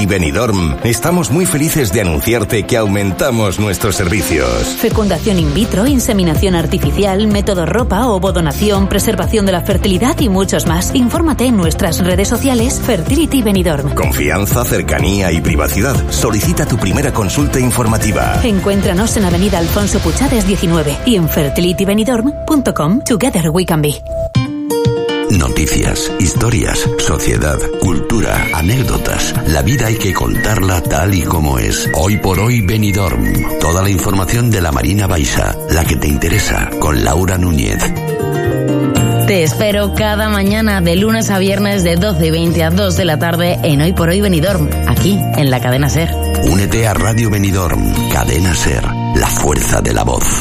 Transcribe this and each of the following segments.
Fertility Benidorm, estamos muy felices de anunciarte que aumentamos nuestros servicios. Fecundación in vitro, inseminación artificial, método ropa, ovodonación, preservación de la fertilidad y muchos más. Infórmate en nuestras redes sociales Fertility Benidorm. Confianza, cercanía y privacidad. Solicita tu primera consulta informativa. Encuéntranos en Avenida Alfonso Puchades 19 y en fertilitybenidorm.com. Together we can be. Noticias, historias, sociedad, cultura, anécdotas. La vida hay que contarla tal y como es. Hoy por hoy Benidorm. Toda la información de la Marina Baixa, la que te interesa, con Laura Núñez. Te espero cada mañana de lunes a viernes de 12:20 a 2 de la tarde en Hoy por Hoy Benidorm, aquí en la cadena SER. Únete a Radio Benidorm, cadena SER, la fuerza de la voz.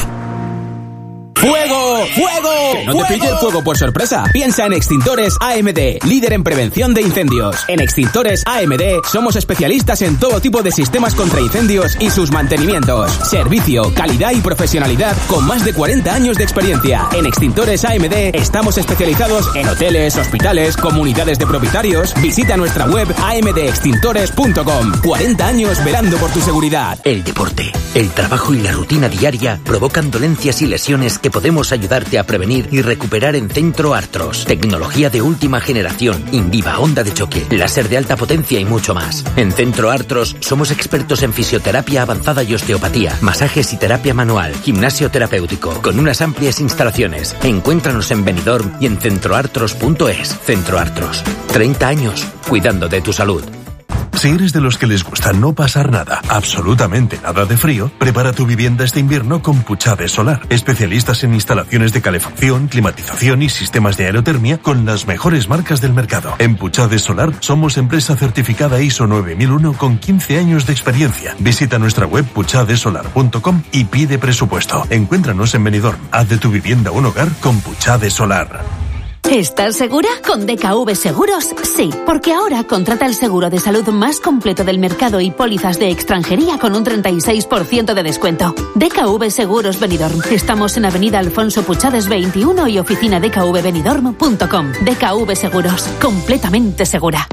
¡Fuego! ¡Fuego! Que no te pille el fuego por sorpresa. Piensa en Extintores AMD, líder en prevención de incendios. En Extintores AMD somos especialistas en todo tipo de sistemas contra incendios y sus mantenimientos. Servicio, calidad y profesionalidad con más de 40 años de experiencia. En Extintores AMD estamos especializados en hoteles, hospitales, comunidades de propietarios. Visita nuestra web amdextintores.com. 40 años velando por tu seguridad. El deporte, el trabajo y la rutina diaria provocan dolencias y lesiones que podemos ayudarte a prevenir y recuperar en Centro Artros. Tecnología de última generación, Indiva, onda de choque, láser de alta potencia y mucho más. En Centro Artros somos expertos en fisioterapia avanzada y osteopatía, masajes y terapia manual, gimnasio terapéutico, con unas amplias instalaciones. Encuéntranos en Benidorm y en centroartros.es. Centro Artros, 30 años cuidando de tu salud. Si eres de los que les gusta no pasar nada, absolutamente nada de frío, prepara tu vivienda este invierno con Puchades Solar. Especialistas en instalaciones de calefacción, climatización y sistemas de aerotermia con las mejores marcas del mercado. En Puchades Solar somos empresa certificada ISO 9001 con 15 años de experiencia. Visita nuestra web puchadesolar.com y pide presupuesto. Encuéntranos en Benidorm. Haz de tu vivienda un hogar con Puchades Solar. ¿Estás segura? Con DKV Seguros, sí, porque ahora contrata el seguro de salud más completo del mercado y pólizas de extranjería con un 36% de descuento. DKV Seguros Benidorm. Estamos en Avenida Alfonso Puchades 21 y oficina dkvbenidorm.com. DKV Seguros, completamente segura.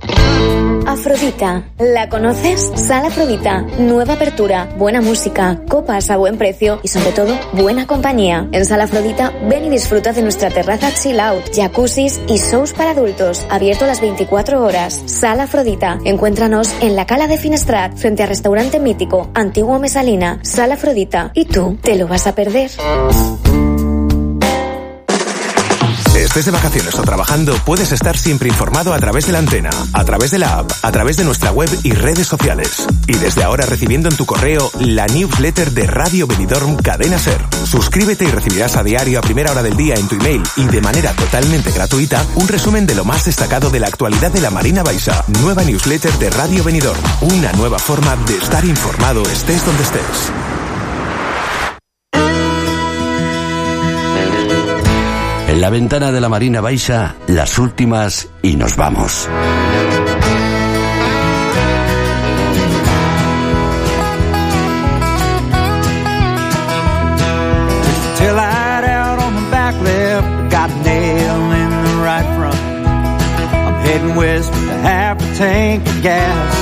Afrodita, ¿la conoces? Sala Afrodita, nueva apertura, buena música, copas a buen precio y sobre todo buena compañía. En Sala Afrodita ven y disfruta de nuestra terraza chill out, jacuzzis y shows para adultos, abierto a las 24 horas. Sala Afrodita, encuéntranos en la Cala de Finestrat, frente al restaurante mítico, Antiguo Mesalina. Sala Afrodita, ¿y tú te lo vas a perder? Estés de vacaciones o trabajando, puedes estar siempre informado a través de la antena, a través de la app, a través de nuestra web y redes sociales. Y desde ahora recibiendo en tu correo la newsletter de Radio Benidorm Cadena SER. Suscríbete y recibirás a diario a primera hora del día en tu email y de manera totalmente gratuita un resumen de lo más destacado de la actualidad de la Marina Baixa. Nueva newsletter de Radio Benidorm. Una nueva forma de estar informado estés donde estés. En la ventana de la Marina Baixa, las últimas y nos vamos. Tail light out on the back left, got a nail in the right front. I'm heading west with a half a tank of gas.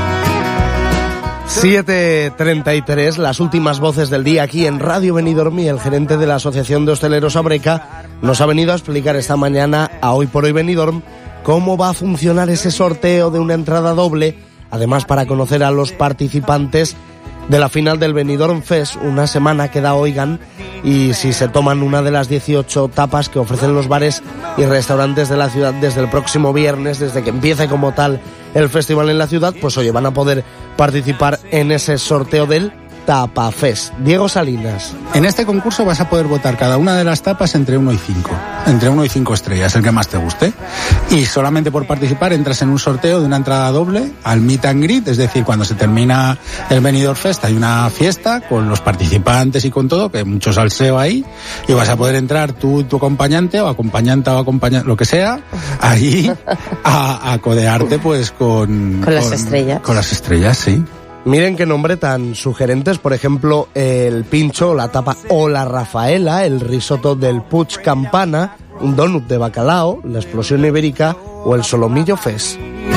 7:33, las últimas voces del día aquí en Radio Benidorm, y el gerente de la Asociación de Hosteleros Abreca nos ha venido a explicar esta mañana a Hoy por Hoy Benidorm cómo va a funcionar ese sorteo de una entrada doble, además para conocer a los participantes de la final del Benidorm Fest, una semana que da Oigan, y si se toman una de las 18 tapas que ofrecen los bares y restaurantes de la ciudad desde el próximo viernes, desde que empiece como tal el festival en la ciudad, pues oye, van a poder participar en ese sorteo del Tapa Fest. Diego Salinas. En este concurso vas a poder votar cada una de las tapas entre 1 y 5. Entre 1 y 5 estrellas, el que más te guste. Y solamente por participar entras en un sorteo de una entrada doble al Meet and Greet, es decir, cuando se termina el Benidorm Fest hay una fiesta con los participantes y con todo, que hay mucho salseo ahí, y vas a poder entrar tú y tu acompañante o acompañante, lo que sea, ahí a codearte pues con las estrellas. Con las estrellas, sí. Miren qué nombre tan sugerentes, por ejemplo, el pincho, la tapa o la Rafaela, el risotto del Puig Campana, un donut de bacalao, la explosión ibérica o el solomillo Fest.